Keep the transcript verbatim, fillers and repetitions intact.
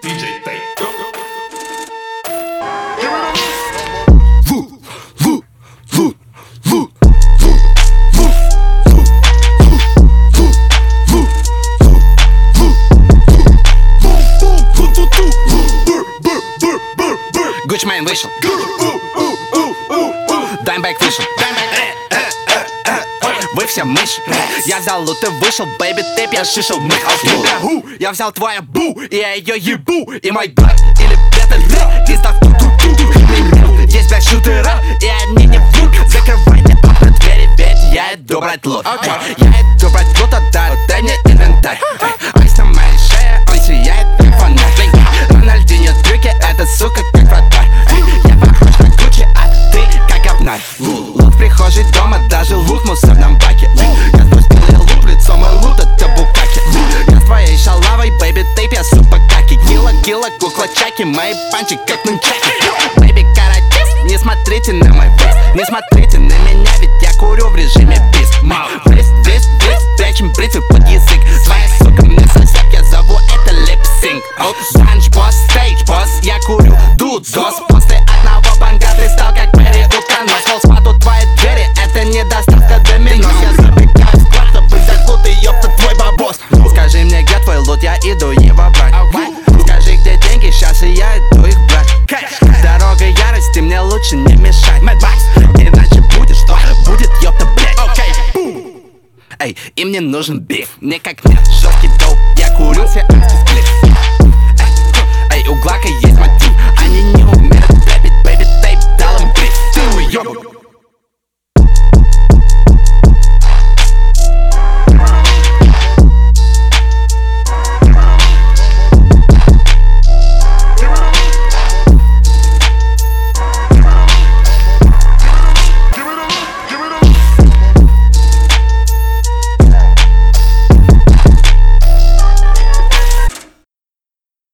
диджей Тейп. Гучмейн вышел, Даймбэк вышел, вы все мыши. Я взял лут и вышел, бэйби, тэп, я шишел мых. Я взял твою бу, и я ее ебу. И мой брат, или бета, пизда в ту-ту-ту. Есть блядь шутера, и они не врут. Закрывайте окна, двери, ведь я иду брать лут. Я иду брать лут, отдай, дай мне инвентарь. Айс на моей шее, он сияет как фонарь. Рональдинho трюки, эта сука как вратарь. Я похож на Гуччи, а ты как обнарь. Лут в прихожей дома, даже лут в мусорном баке. Я спустил я лут в лицо, мой лут это букаки. Я с твоей шалавой, бэйби, тейп, я супа каки. Килла, килла, кукла чаки, мои панчи как нунчаки. Бэйби, каратист, не смотрите на мой вес. Не смотрите на меня, ведь я курю в режиме бис. Бриз, бриз, бриз, прячем бритвы под язык. Своя сука мне сосед, я зову это липсинг. Данж, босс, стейдж, босс, я курю дудос. После одного банга ты стал как Мэри Утконос. Волспад у твоей двери, это не доставка доминос. Я забегаю в склад, чтобы взять лут и ёпта твой бабос. Скажи мне, где твой лут, я иду его брать. Скажи, где деньги, сейчас и я иду их брать. Дорога ярости, мне лучше не мешать. Иначе будет что? Будет ёпта, блядь. Эй, им не нужен биф, мне как нет, жёсткий доп. Я курю сиамский сплит. Эй, у Глака есть мотив, они не умеют рэпить, бэйби, тейп, дал им бриф. Ты уёбок.